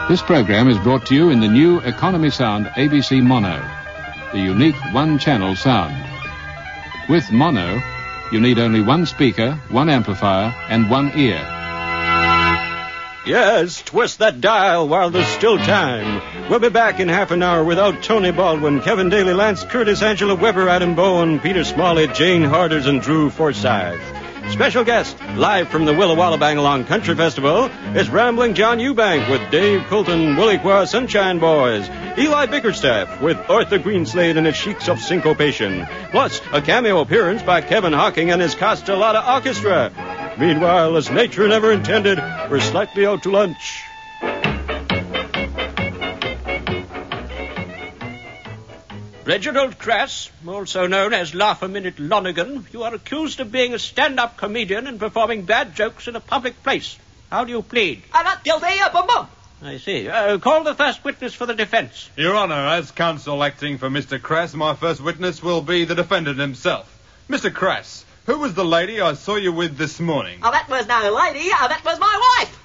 This program is brought to you in the new Economy Sound ABC Mono, the unique one-channel sound. With Mono, you need only one speaker, one amplifier, and one ear. Yes, twist that dial while there's still time. We'll be back in half an hour without Tony Baldwin, Kevin Daly, Lance Curtis, Angela Weber, Adam Bowen, Peter Smalley, Jane Harders, and Drew Forsyth. Special guest, live from the Willa Walla Bangalong Country Festival, is Rambling John Eubank with Dave Coulton, Willie Qua, Sunshine Boys, Eli Bickerstaff with Arthur Greenslade and his Sheiks of Syncopation, plus a cameo appearance by Kevin Hocking and his Castellata Orchestra. Meanwhile, as nature never intended, we're slightly out to lunch. Reginald Crass, also known as Laugh-A-Minute Lonergan, you are accused of being a stand-up comedian and performing bad jokes in a public place. How do you plead? I'm not guilty, boom. I see. Call the first witness for the defense. Your Honor, as counsel acting for Mr. Crass, my first witness will be the defendant himself. Mr. Crass, who was the lady I saw you with this morning? Oh, that was no lady. That was my wife.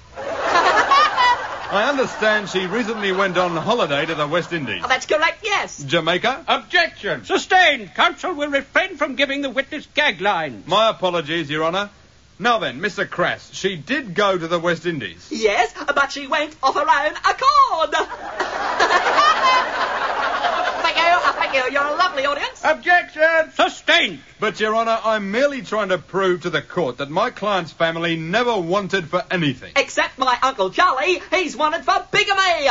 I understand she recently went on holiday to the West Indies. Oh, that's correct, yes. Jamaica? Objection! Sustained. Counsel will refrain from giving the witness gag lines. My apologies, Your Honor. Now then, Mr. Crass, she did go to the West Indies. Yes, but she went of her own accord. Thank you. You're a lovely audience. Objection! Sustained. But, Your Honor, I'm merely trying to prove to the court that my client's family never wanted for anything. Except my Uncle Charlie. He's wanted for bigamy.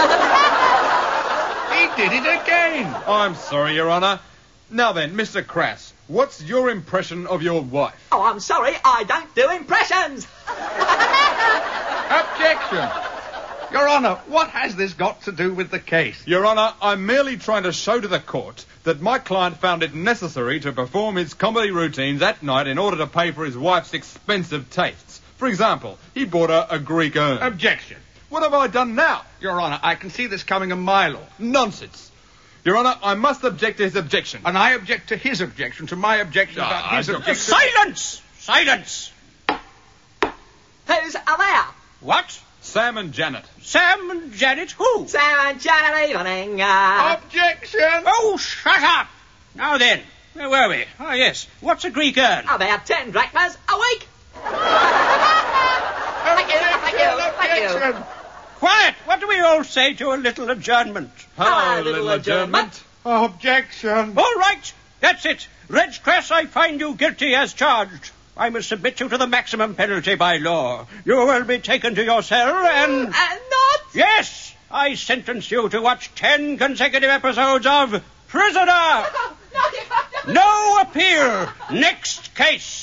He did it again. I'm sorry, Your Honor. Now then, Mr. Crass, what's your impression of your wife? Oh, I'm sorry, I don't do impressions. Objection. Your Honor, what has this got to do with the case? Your Honor, I'm merely trying to show to the court that my client found it necessary to perform his comedy routines at night in order to pay for his wife's expensive tastes. For example, he bought her a Greek urn. Objection. What have I done now? Your Honor, I can see this coming a mile off. Nonsense. Your Honor, I must object to his objection. And I object to his objection, to my objection about his objection. Silence! Silence! Who's there? What? Sam and Janet. Sam and Janet who? Sam and Janet evening. Objection! Oh, shut up! Now then, where were we? Oh, yes. What's a Greek urn? About 10 drachmas a week. Thank you. Quiet! What do we all say to a little adjournment? Hello, little adjournment. Objection. All right, that's it. Reg Crass, I find you guilty as charged. I must submit you to the maximum penalty by law. You will be taken to your cell and... Not? Yes, I sentence you to watch 10 consecutive episodes of Prisoner. No appeal. Next case.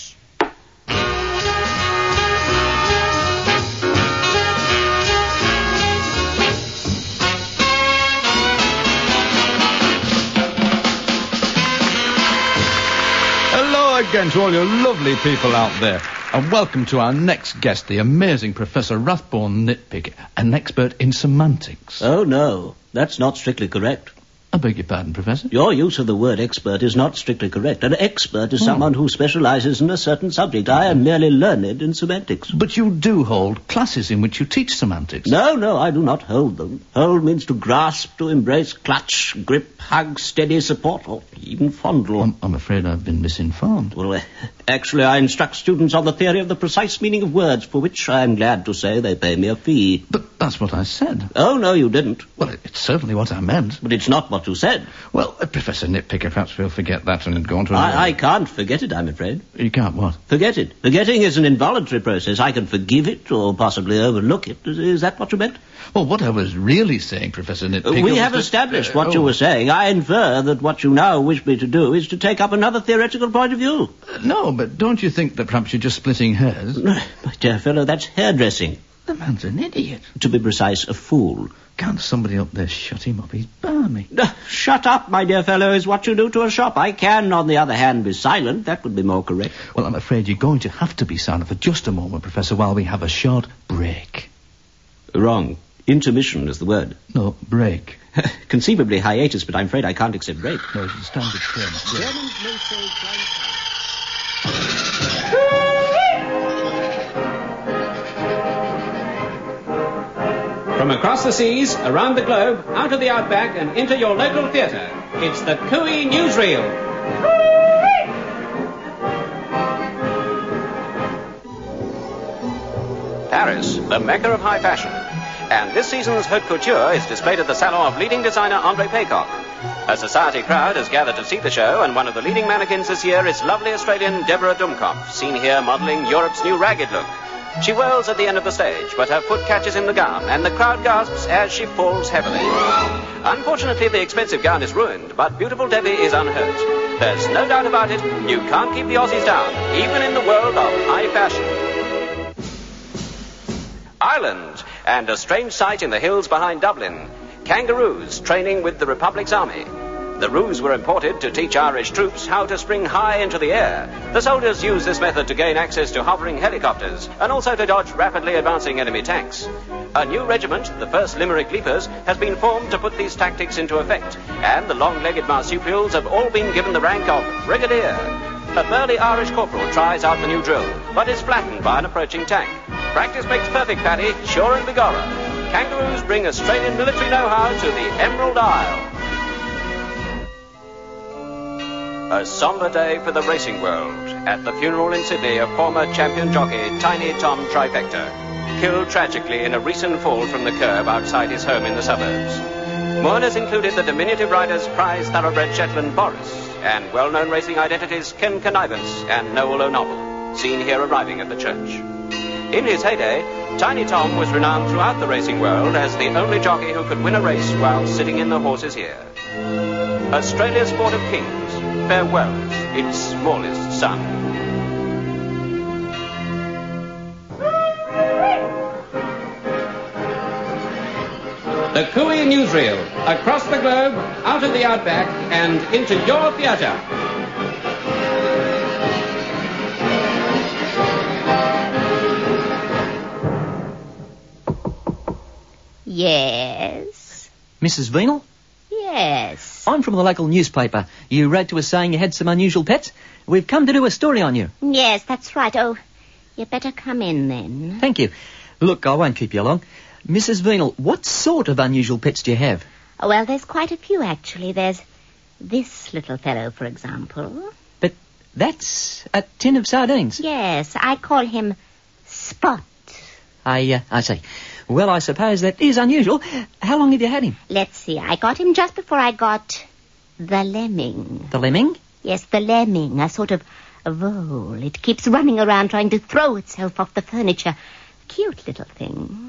Hello again to all you lovely people out there, and welcome to our next guest, the amazing Professor Rathbone Nitpick, an expert in semantics. Oh, no, that's not strictly correct. I beg your pardon, Professor? Your use of the word expert is not strictly correct. An expert is someone who specializes in a certain subject. I am merely learned in semantics. But you do hold classes in which you teach semantics. No, I do not hold them. Hold means to grasp, to embrace, clutch, grip, hug, steady, support, or even fondle. I'm afraid I've been misinformed. Well, actually, I instruct students on the theory of the precise meaning of words, for which I am glad to say they pay me a fee. But that's what I said. Oh, no, you didn't. Well, it's certainly what I meant. But it's not what you said. Well, Professor Nitpicker, perhaps we'll forget that and go on to... I can't forget it, I'm afraid. You can't what? Forget it. Forgetting is an involuntary process. I can forgive it or possibly overlook it. Is that what you meant? Well, what I was really saying, Professor Nitpicker... We have established what you were saying. I infer that what you now wish me to do is to take up another theoretical point of view. No, but don't you think that perhaps you're just splitting hairs? My dear fellow, that's hairdressing. The man's an idiot. To be precise, a fool. Can't somebody up there shut him up? He's balmy. Shut up, my dear fellow, is what you do to a shop. I can, on the other hand, be silent. That would be more correct. Well, I'm afraid you're going to have to be silent for just a moment, Professor, while we have a short break. Wrong. Intermission is the word. No, break. Conceivably hiatus, but I'm afraid I can't accept break. No, it's a standard term. Germans may say From across the seas, around the globe, out of the outback, and into your local theatre, it's the Cooey Newsreel. Paris, the mecca of high fashion. And this season's haute couture is displayed at the salon of leading designer Andre Paycock. A society crowd has gathered to see the show, and one of the leading mannequins this year is lovely Australian Deborah Dumkopf, seen here modelling Europe's new ragged look. She whirls at the end of the stage, but her foot catches in the gown, and the crowd gasps as she falls heavily. Unfortunately, the expensive gown is ruined, but beautiful Debbie is unhurt. There's no doubt about it, you can't keep the Aussies down, even in the world of high fashion. Ireland, and a strange sight in the hills behind Dublin. Kangaroos training with the Republic's army. The roos were imported to teach Irish troops how to spring high into the air. The soldiers used this method to gain access to hovering helicopters and also to dodge rapidly advancing enemy tanks. A new regiment, the 1st Limerick Leapers, has been formed to put these tactics into effect, and the long-legged marsupials have all been given the rank of Brigadier. A burly Irish corporal tries out the new drill, but is flattened by an approaching tank. Practice makes perfect, Paddy, sure and begorra. Kangaroos bring Australian military know-how to the Emerald Isle. A sombre day for the racing world. At the funeral in Sydney of former champion jockey Tiny Tom Trifecta, killed tragically in a recent fall from the curb outside his home in the suburbs. Mourners included the diminutive rider's prize thoroughbred Shetland Boris, and well-known racing identities Ken Connivance and Noel O'Noble, seen here arriving at the church. In his heyday, Tiny Tom was renowned throughout the racing world as the only jockey who could win a race while sitting in the horse's ear. Australia's Sport of Kings farewells its smallest son. The Cooey Newsreel, across the globe, out of the outback, and into your theatre. Yes? Mrs. Venal? Yes. I'm from the local newspaper. You wrote to us saying you had some unusual pets. We've come to do a story on you. Yes, that's right. Oh, you better come in then. Thank you. Look, I won't keep you long. Mrs. Venal, what sort of unusual pets do you have? Oh, well, there's quite a few, actually. There's this little fellow, for example. But that's a tin of sardines. Yes, I call him Spot. I see. Well, I suppose that is unusual. How long have you had him? Let's see. I got him just before I got the lemming. The lemming? Yes, the lemming, a sort of vole. It keeps running around trying to throw itself off the furniture. Cute little thing.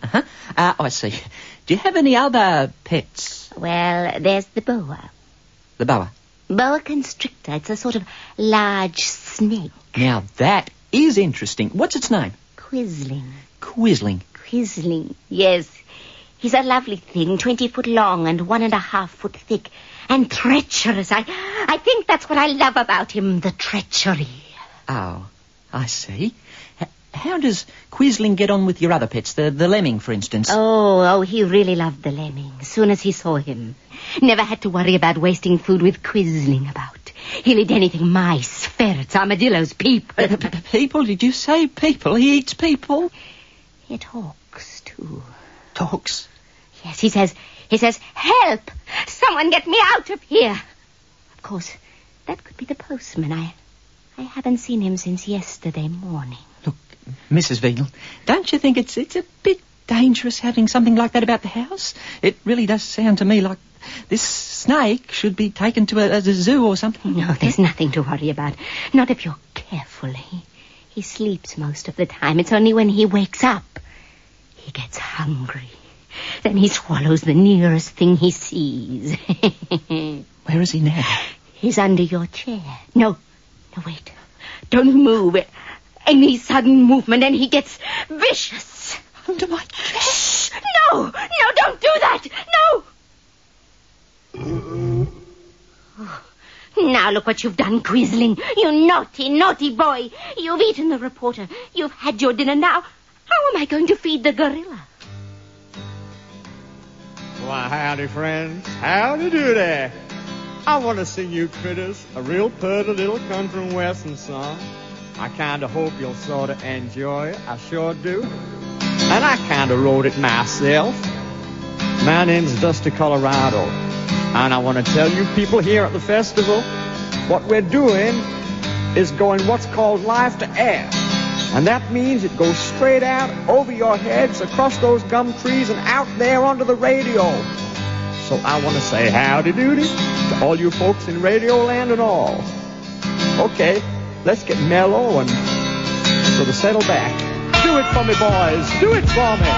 I see. Do you have any other pets? Well, there's the boa. The boa? Boa constrictor. It's a sort of large snake. Now, that is interesting. What's its name? Quisling. Quisling? Quisling, yes. He's a lovely thing, 20 foot long and 1.5 foot thick. And treacherous. I think that's what I love about him, the treachery. Oh, I see. How does Quisling get on with your other pets, the lemming, for instance? Oh, he really loved the lemming as soon as he saw him. Never had to worry about wasting food with Quisling about. He'll eat anything: mice, ferrets, armadillos, people. People? Did you say people? He eats people? He talks, too. Talks? Yes, he says, help! Someone get me out of here! Of course, that could be the postman. I haven't seen him since yesterday morning. Look, Mrs. Venal, don't you think it's a bit dangerous having something like that about the house? It really does sound to me like this snake should be taken to a zoo or something. No, there's nothing to worry about. Not if you're careful. He sleeps most of the time. It's only when he wakes up he gets hungry. Then he swallows the nearest thing he sees. Where is he now? He's under your chair. No, wait. Don't move. Any sudden movement and he gets vicious. Under my chair? Shh! No, don't do that! No! Now look what you've done, Quisling. You naughty boy. You've eaten the reporter. You've had your dinner. Now, how am I going to feed the gorilla? Why, howdy, friends. How do you do there? I want to sing you critters a real purty little country and western song. I kind of hope you'll sort of enjoy it. I sure do. and I kind of wrote it myself. My name's Dusty Colorado, and I want to tell you people here at the festival, what we're doing is going what's called live to air. And that means it goes straight out over your heads, across those gum trees, and out there onto the radio. So I want to say howdy doody to all you folks in Radio Land and all. Okay, let's get mellow and sort of settle back. Do it for me, boys. Do it for me.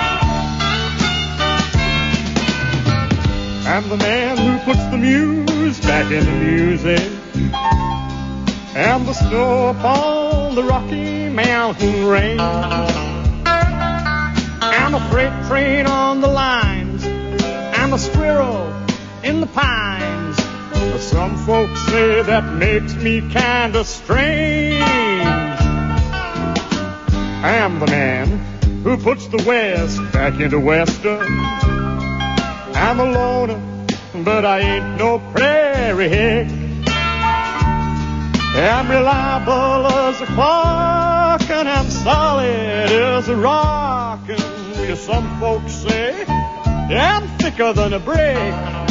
I'm the man who puts the muse back in the music. I'm the snow upon the Rocky Mountain range. I'm a freight train on the lines. I'm a squirrel in the pines. But some folks say that makes me kind of strange. I'm the man who puts the West back into Western. I'm a loner, but I ain't no prairie hick. I'm reliable as a clock, and I'm solid as a rock. And some folks say I'm thicker than a brick.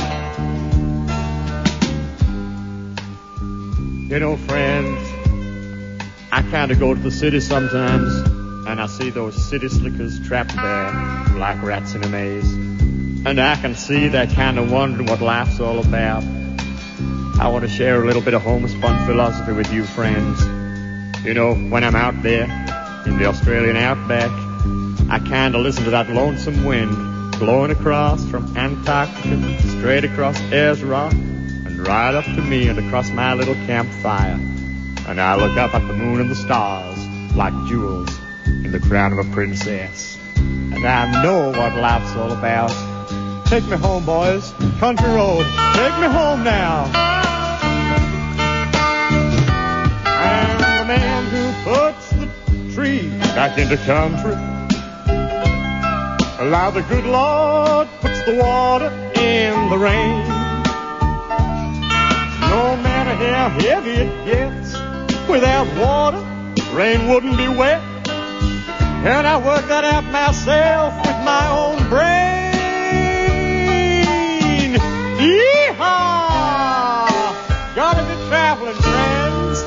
You know, friends, I kind of go to the city sometimes, and I see those city slickers trapped there like rats in a maze. And I can see they're kind of wondering what life's all about. I want to share a little bit of homespun philosophy with you, friends. You know, when I'm out there in the Australian outback, I kind of listen to that lonesome wind blowing across from Antarctica, straight across Ayers Rock, and right up to me and across my little campfire. And I look up at the moon and the stars like jewels in the crown of a princess. And I know what life's all about. Take me home, boys. Country road. Take me home now. I'm the man who puts the tree back into country. Allow the good Lord puts the water in the rain. No matter how heavy it gets, without water, rain wouldn't be wet. And I work that out myself with my own brain. Yee-haw! Gotta be traveling, friends.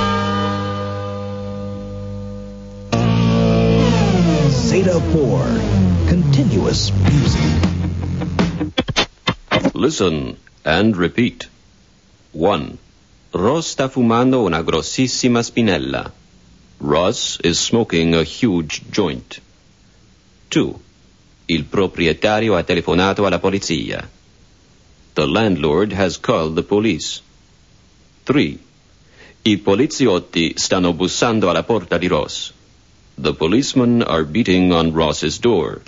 Zeta 4. Continuous music. Listen and repeat. 1. Ross sta fumando una grossissima spinella. Ross is smoking a huge joint. 2. Il proprietario ha telefonato alla polizia. The landlord has called the police. 3. I poliziotti stanno bussando alla porta di Ross. The policemen are beating on Ross's door.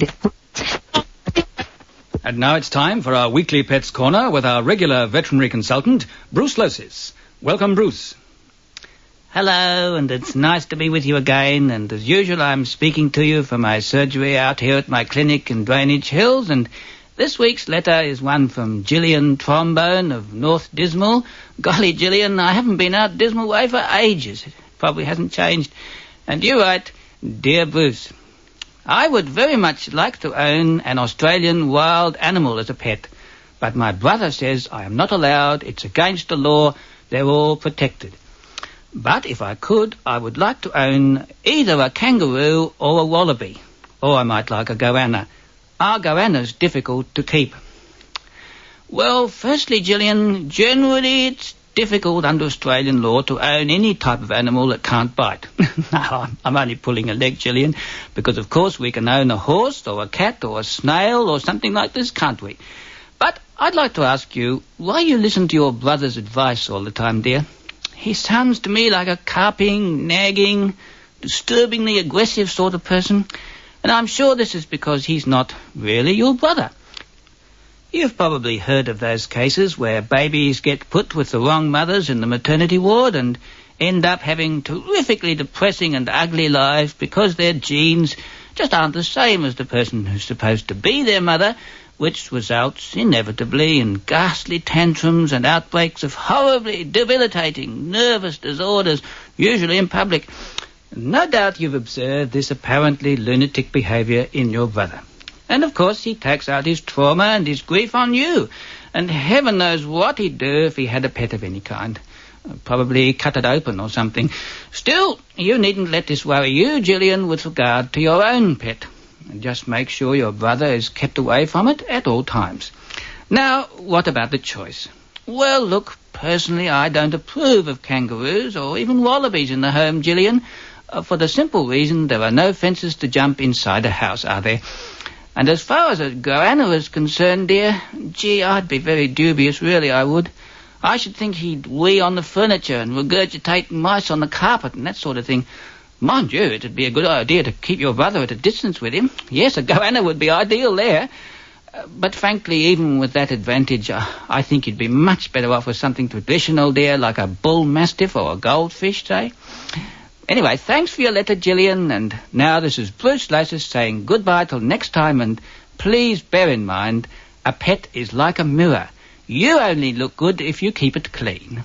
And now it's time for our weekly Pets Corner with our regular veterinary consultant, Bruce Losis. Welcome, Bruce. Hello, and it's nice to be with you again. And as usual, I'm speaking to you from my surgery out here at my clinic in Drainage Hills. And this week's letter is one from Gillian Trombone of North Dismal. Golly, Gillian, I haven't been out Dismal Way for ages. It probably hasn't changed. And you write, Dear Bruce, I would very much like to own an Australian wild animal as a pet, but my brother says I am not allowed. It's against the law. They're all protected. But if I could, I would like to own either a kangaroo or a wallaby. Or I might like a goanna. Are goannas difficult to keep? Well, firstly, Gillian, generally it's difficult under Australian law to own any type of animal that can't bite. No, I'm only pulling a leg, Gillian, because of course we can own a horse or a cat or a snail or something like this, can't we? But I'd like to ask you why you listen to your brother's advice all the time, dear. He sounds to me like a carping, nagging, disturbingly aggressive sort of person, and I'm sure this is because he's not really your brother. You've probably heard of those cases where babies get put with the wrong mothers in the maternity ward and end up having terrifically depressing and ugly lives because their genes just aren't the same as the person who's supposed to be their mother, which results inevitably in ghastly tantrums and outbreaks of horribly debilitating nervous disorders, usually in public. No doubt you've observed this apparently lunatic behaviour in your brother. And of course he takes out his trauma and his grief on you. And heaven knows what he'd do if he had a pet of any kind. Probably cut it open or something. Still, you needn't let this worry you, Gillian, with regard to your own pet. And just make sure your brother is kept away from it at all times. Now, what about the choice? Well, look, personally I don't approve of kangaroos or even wallabies in the home, Gillian, for the simple reason there are no fences to jump inside a house, are there? And as far as a goanna is concerned, dear, gee, I'd be very dubious, really, I would. I should think he'd wee on the furniture and regurgitate mice on the carpet and that sort of thing. Mind you, it'd be a good idea to keep your brother at a distance with him. Yes, a goanna would be ideal there. But frankly, even with that advantage, I think you'd be much better off with something traditional, dear, like a bull mastiff or a goldfish, say. Anyway, thanks for your letter, Gillian, and now this is Bruce Losis saying goodbye till next time, and please bear in mind, a pet is like a mirror. You only look good if you keep it clean.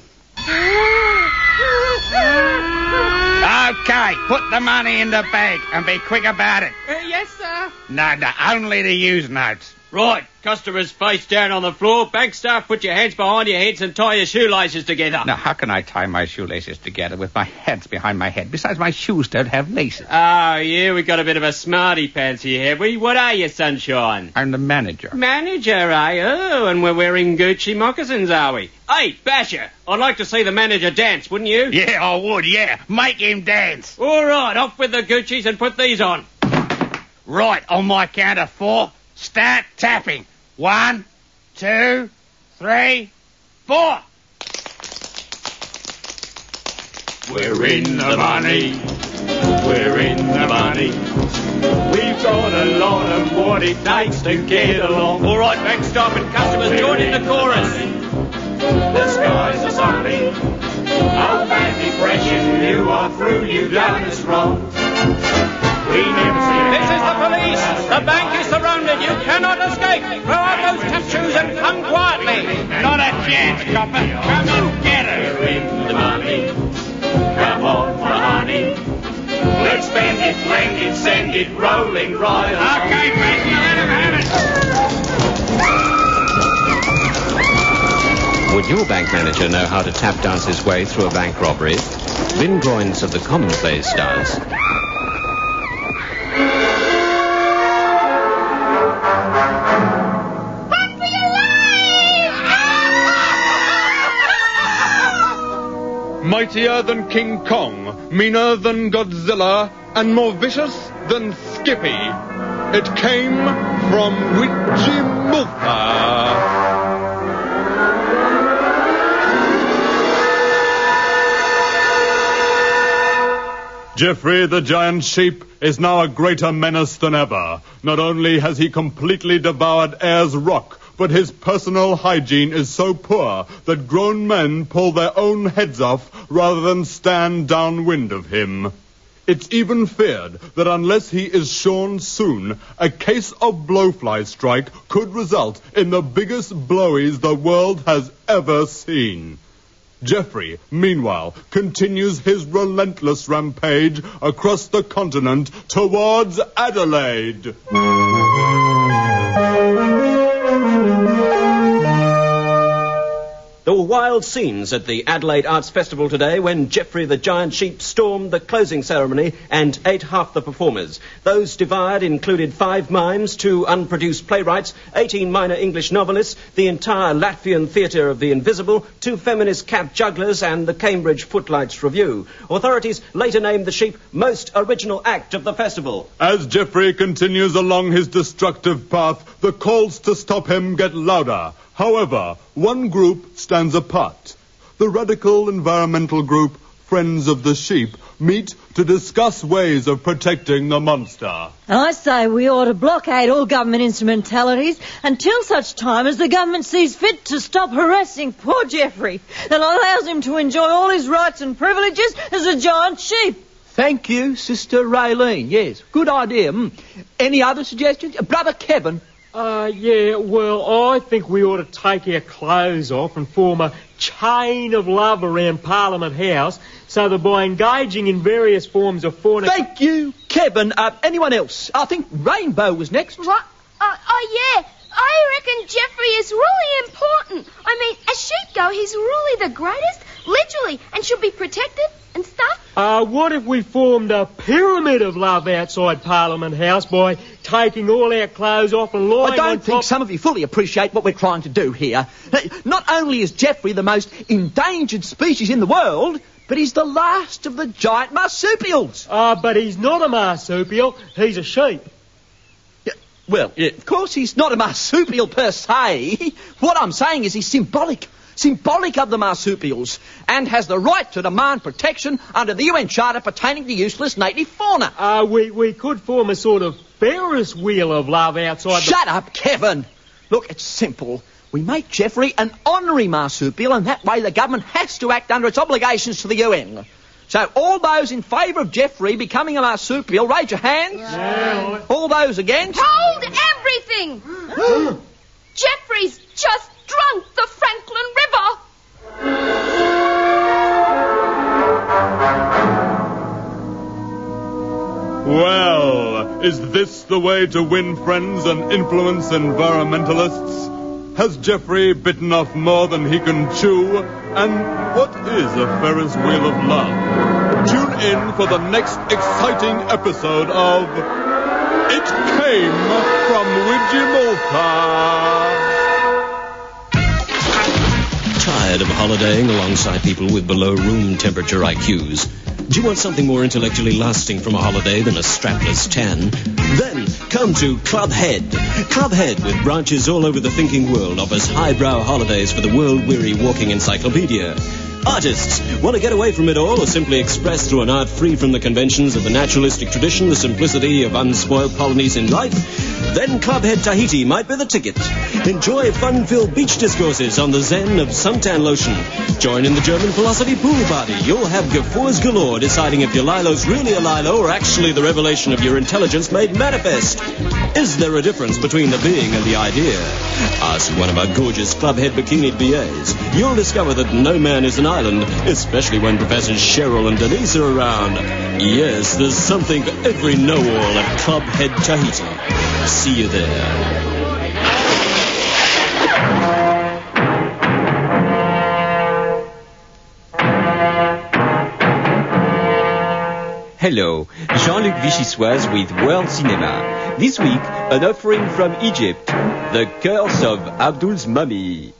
Okay, put the money in the bag and be quick about it. Yes, sir. No, only the use notes. Right, customers face down on the floor. Bank staff, put your hands behind your heads and tie your shoelaces together. Now, how can I tie my shoelaces together with my hands behind my head? Besides, my shoes don't have laces. Oh, yeah, we got a bit of a smarty pants here, have we? What are you, Sunshine? I'm the manager. Manager, eh? Oh, and we're wearing Gucci moccasins, are we? Hey, Basher, I'd like to see the manager dance, wouldn't you? Yeah, I would, yeah. Make him dance. All right, off with the Guccis and put these on. Right, on my count of 4, start tapping. 1, 2, 3, 4. We're in the money. We're in the money. We've got a lot of what it takes to get along. All right, bank staff and customers, join in the chorus. The skies are sunny. Oh, bad depression, you are through, you've done us wrong. We never see. This is the police. The bank is surrounded. You cannot escape. Throw out those tattoos and come quietly. Not a chance, copper. Come and get it. We're in the money. Come on for honey. Let's spend it, blend it, send it, rolling right along. Okay, President, let him have it. Would your bank manager know how to tap dance his way through a bank robbery? Vin Groins of the Commonplace does. Mightier than King Kong, meaner than Godzilla, and more vicious than Skippy. It came from Wichimulpa. Geoffrey the Giant Sheep is now a greater menace than ever. Not only has he completely devoured Ayers Rock, but his personal hygiene is so poor that grown men pull their own heads off rather than stand downwind of him. It's even feared that unless he is shorn soon, a case of blowfly strike could result in the biggest blowies the world has ever seen. Geoffrey, meanwhile, continues his relentless rampage across the continent towards Adelaide. There were wild scenes at the Adelaide Arts Festival today when Geoffrey the Giant Sheep stormed the closing ceremony and ate half the performers. Those devoured included 5 mimes, 2 unproduced playwrights, 18 minor English novelists, the entire Latvian Theatre of the Invisible, 2 feminist cap jugglers, and the Cambridge Footlights Review. Authorities later named the Sheep most original act of the festival. As Geoffrey continues along his destructive path, the calls to stop him get louder. However, one group stands apart. The radical environmental group, Friends of the Sheep, meet to discuss ways of protecting the monster. I say we ought to blockade all government instrumentalities until such time as the government sees fit to stop harassing poor Geoffrey and allows him to enjoy all his rights and privileges as a giant sheep. Thank you, Sister Raylene. Yes, good idea. Any other suggestions? Brother Kevin? Yeah, well, I think we ought to take our clothes off and form a chain of love around Parliament House so that by engaging in various forms of fornication... Thank you, Kevin. Anyone else? I think Rainbow was next. What? Yeah. I reckon Jeffrey is really important. I mean, as sheep go, he's really the greatest, literally, and should be protected and stuff. What if we formed a pyramid of love outside Parliament House by taking all our clothes off and lying on top... I don't think some of you fully appreciate what we're trying to do here. Not only is Jeffrey the most endangered species in the world, but he's the last of the giant marsupials. But he's not a marsupial, he's a sheep. Well, of course he's not a marsupial per se. What I'm saying is he's symbolic of the marsupials, and has the right to demand protection under the UN Charter pertaining to useless native fauna. We could form a sort of Ferris wheel of love outside... Shut up, Kevin. Look, it's simple. We make Jeffrey an honorary marsupial, and that way the government has to act under its obligations to the UN. So all those in favour of Jeffrey becoming a marsupial, raise your hands. Yeah. All those against? Hold everything! Jeffrey's just drunk the Franklin River. Well, is this the way to win friends and influence environmentalists? Has Jeffrey bitten off more than he can chew? And what is a Ferris wheel of love? Tune in for the next exciting episode of It Came from Widgimolka. Tired of holidaying alongside people with below room temperature IQs? Do you want something more intellectually lasting from a holiday than a strapless tan? Then come to Clubhead. Clubhead, with branches all over the thinking world, offers highbrow holidays for the world-weary walking encyclopedia. Artists, want to get away from it all or simply express through an art free from the conventions of the naturalistic tradition the simplicity of unspoiled colonies in life? Then Clubhead Tahiti might be the ticket. Enjoy fun-filled beach discourses on the zen of suntan lotion. Join in the German philosophy pool party. You'll have guffaws galore deciding if your Lilo's really a Lilo or actually the revelation of your intelligence made manifest. Is there a difference between the being and the idea? Ask one of our gorgeous Clubhead bikinied BAs. You'll discover that no man is an island, especially when Professors Cheryl and Denise are around. Yes, there's something for every know-all at Clubhead Tahiti. See you there. Hello, Jean-Luc Vichysoise with World Cinema. This week, an offering from Egypt, The Curse of Abdul's Mummy.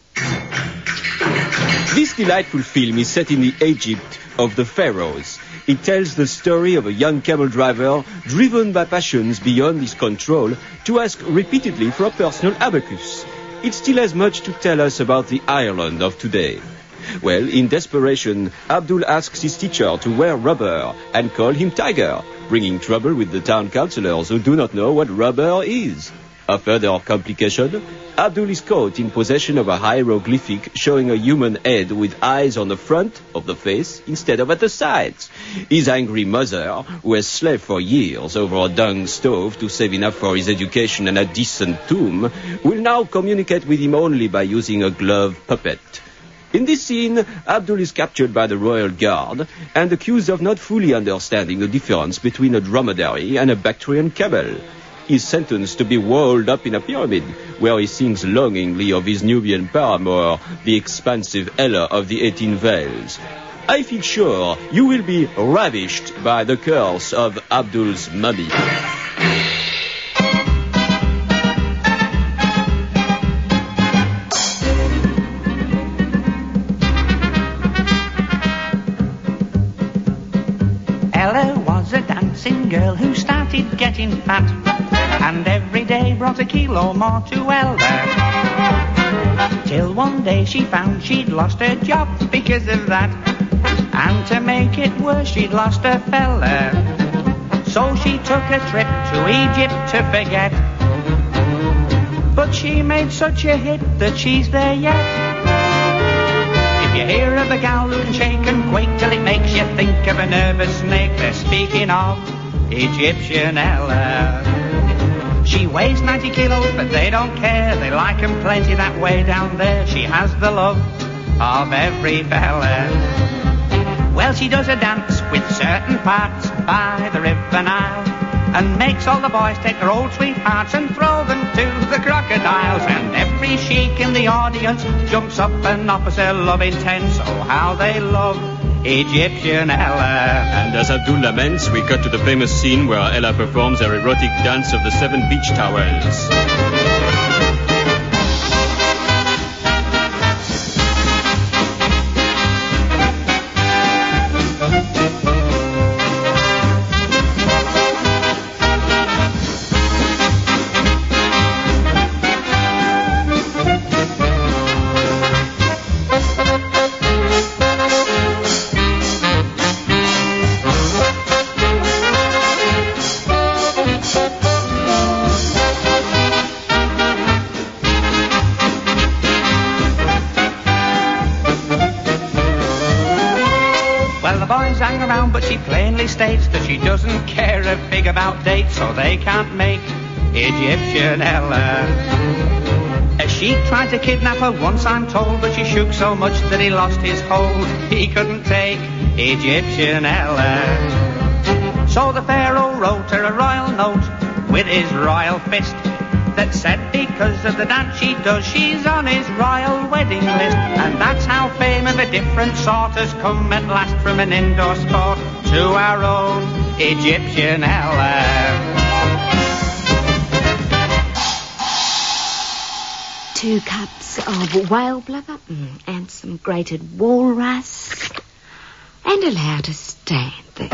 This delightful film is set in the Egypt of the pharaohs. It tells the story of a young camel driver driven by passions beyond his control to ask repeatedly for a personal abacus. It still has much to tell us about the Ireland of today. Well, in desperation, Abdul asks his teacher to wear rubber and call him Tiger, bringing trouble with the town councillors who do not know what rubber is. A further complication, Abdul is caught in possession of a hieroglyphic showing a human head with eyes on the front of the face instead of at the sides. His angry mother, who has slaved for years over a dung stove to save enough for his education and a decent tomb, will now communicate with him only by using a glove puppet. In this scene, Abdul is captured by the royal guard and accused of not fully understanding the difference between a dromedary and a Bactrian camel. He is sentenced to be walled up in a pyramid, where he sings longingly of his Nubian paramour, the expansive Ella of the 18 Vales. I feel sure you will be ravished by the curse of Abdul's mummy. Ella was a dancing girl who started getting fat, and every day brought a kilo more to Ella. Till one day she found she'd lost her job because of that, and to make it worse she'd lost her fella. So she took a trip to Egypt to forget, but she made such a hit that she's there yet. If you hear of a gal who can shake and quake till it makes you think of a nervous snake, they're speaking of Egyptian Ella. She weighs 90 kilos, but they don't care. They like 'em plenty that way down there. She has the love of every fella. Well, she does a dance with certain parts by the River Nile, and makes all the boys take their old sweethearts and throw them to the crocodiles. And every sheik in the audience jumps up and offers their love intense. Oh, how they love Egyptian Ella. And as Abdul laments, we cut to the famous scene where Ella performs her erotic dance of the 7 beach towels. But she plainly states that she doesn't care a fig about dates, so they can't make Egyptian Ella. She tried to kidnap her once, I'm told, but she shook so much that he lost his hold. He couldn't take Egyptian Ella. So the Pharaoh wrote her a royal note with his royal fist that said because of the dance she does, she's on his royal wedding list. And that's how fame of a different sort has come at last from an indoor sport to our own Egyptian Ella. Two cups of whale blubber and some grated walrus, and allow to stand there.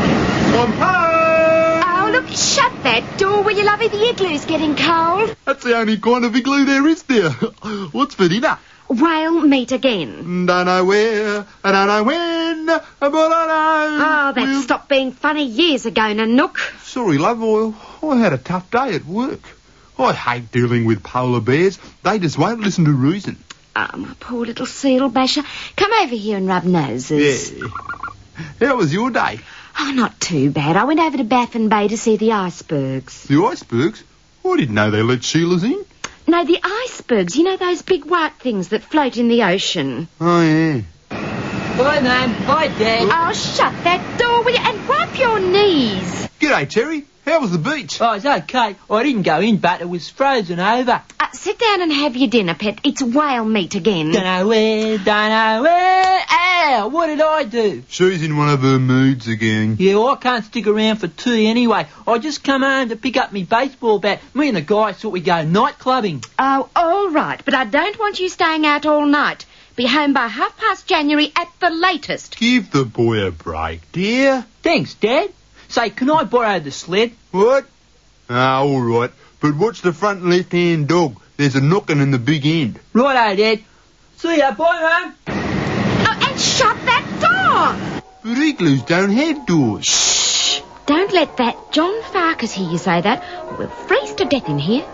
Oh, look, shut that door, will you, lovey? The igloo's getting cold. That's the only kind of igloo there is, dear. What's for dinner? Whale meat again. Don't know where, I don't know when, but I know... Oh, that stopped being funny years ago, Nanook. Sorry, love, I had a tough day at work. I hate dealing with polar bears. They just won't listen to reason. Oh, my poor little seal basher. Come over here and rub noses. Yeah. How was your day? Oh, not too bad. I went over to Baffin Bay to see the icebergs. The icebergs? I didn't know they let Sheilas in. No, the icebergs. You know those big white things that float in the ocean? Oh, yeah. Bye, Mum. Bye, Dad. Oh, shut that door, will you, and wipe your knees. G'day, Terry. How was the beach? Oh, it's okay. I didn't go in, but it was frozen over. Sit down and have your dinner, pet. It's whale meat again. Don't know where. Ow, what did I do? She's in one of her moods again. Yeah, well, I can't stick around for tea anyway. I just come home to pick up me baseball bat. Me and the guys thought we'd go night clubbing. Oh, all right, but I don't want you staying out all night. Be home by January at the latest. Give the boy a break, dear. Thanks, Dad. Say, can I borrow the sled? What? All right. But watch the front left-hand dog. There's a knocking in the big end. Righto, Dad. See ya. Bye, Mum. Oh, and shut that door. But igloos don't have doors. Shh. Don't let that John Farkas hear you say that, or we'll freeze to death in here.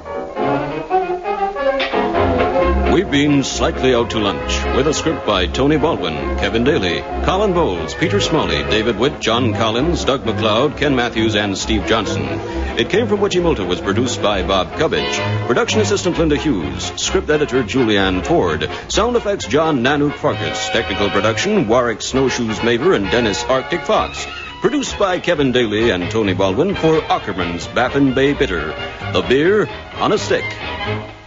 We've been slightly out to lunch with a script by Tony Baldwin, Kevin Daly, Colin Bowles, Peter Smalley, David Witt, John Collins, Doug McLeod, Ken Matthews, and Steve Johnson. It Came From Wichimulta was produced by Bob Cubbage. Production assistant Linda Hughes. Script editor Julianne Ford. Sound effects John Nanook Farkas. Technical production Warwick Snowshoes Maver and Dennis Arctic Fox. Produced by Kevin Daly and Tony Baldwin for Ackerman's Baffin Bay Bitter. The beer on a stick.